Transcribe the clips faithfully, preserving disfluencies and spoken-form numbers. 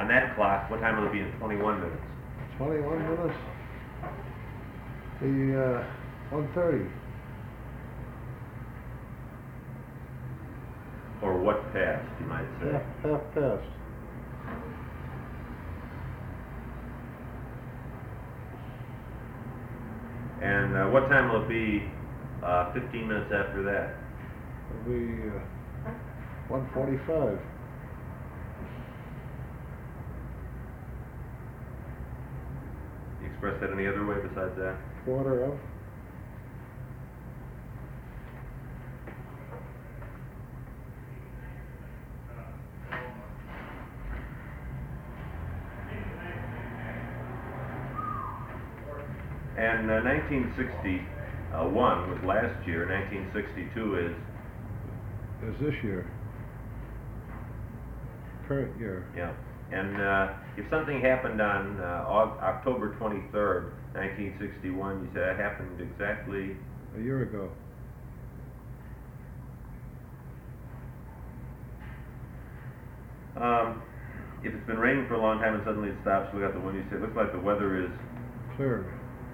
on that clock, what time will it be in twenty-one minutes? Twenty-one minutes? The, uh, one thirty. Or what past, you might say. Half, half past. And uh, what time will it be uh, fifteen minutes after that? It'll be, uh, one forty-five. You express that any other way besides that? Quarter of. And uh, nineteen sixty-one was last year, nineteen sixty-two is? Is this year. Current year. Yeah. And uh, if something happened on uh, Aug- October twenty-third, nineteen sixty-one, you said it happened exactly? A year ago. Um, if it's been raining for a long time and suddenly it stops, look out the window, you say, it looks like the weather is? Clear.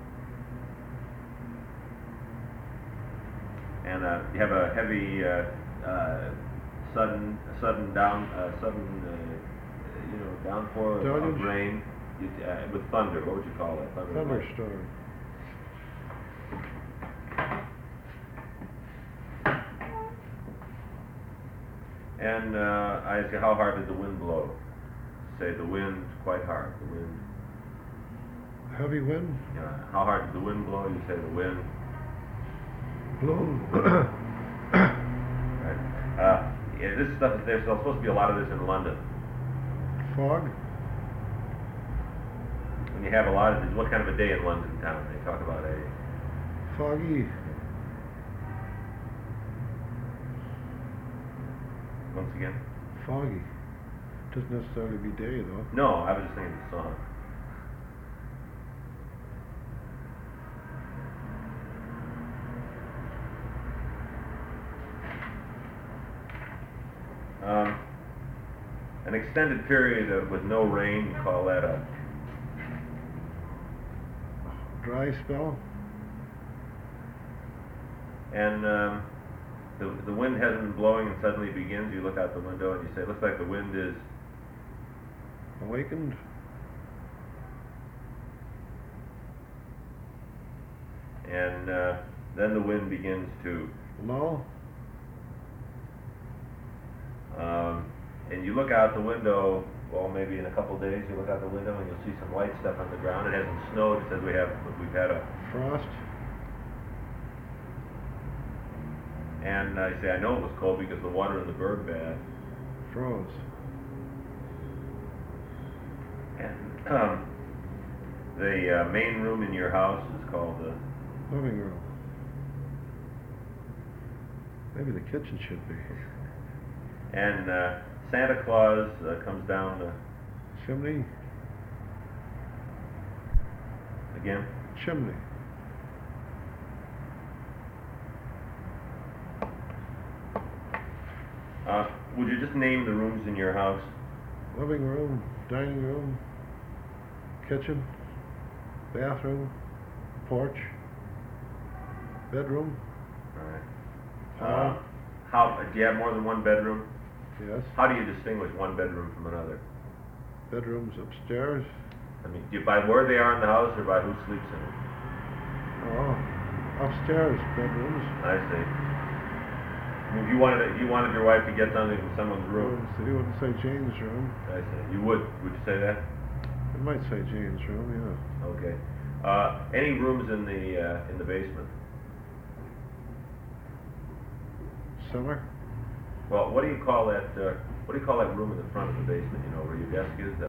And uh, you have a heavy, uh, uh, sudden, sudden down, uh, sudden, uh, you know, downpour of, of Deluge? rain you, uh, with thunder. What would you call that? Thunder and lightning. Thunderstorm. And uh, I ask you, how hard did the wind blow? Say the wind quite hard. The wind. Heavy wind? You know, how hard did the wind blow? You say the wind. Blown. Right. Uh, yeah, this stuff is there's supposed to be a lot of this in London. Fog? When you have a lot of this, what kind of a day in London town? They talk about a Foggy. once again. Foggy. Doesn't necessarily be day though. No, I was just thinking of the song. Um, an extended period of, with no rain, you call that a Dry spell? and um, the the wind hasn't been blowing and suddenly begins. You look out the window and you say, it looks like the wind is. Awakened? And uh, then the wind begins to. Lull? Um, and you look out the window, well, maybe in a couple of days, you look out the window and you'll see some white stuff on the ground. It hasn't snowed. It says we have, we've had a, Frost? and I say, I know it was cold because the water in the bird bath. Froze. And um, the uh, main room in your house is called the, Living room. Maybe the kitchen should be. and uh, Santa Claus uh, comes down the, Chimney? again. Chimney. Uh, would you just name the rooms in your house? Living room, dining room, kitchen, bathroom, porch, bedroom. All right. Hall. Uh, how, do you have more than one bedroom? Yes. How do you distinguish one bedroom from another? Bedrooms upstairs. I mean, do you by where they are in the house or by who sleeps in it? Oh, upstairs bedrooms. I see. I mean, if you wanted, if you wanted your wife to get something from someone's room, So you wouldn't say Jane's room. I see. You would, would you say that? It might say Jane's room, yeah. Okay. Uh, any rooms in the, uh, in the basement? Cellar? Well, what do you call that, uh, what do you call that room in the front of the basement, you know, where your desk is?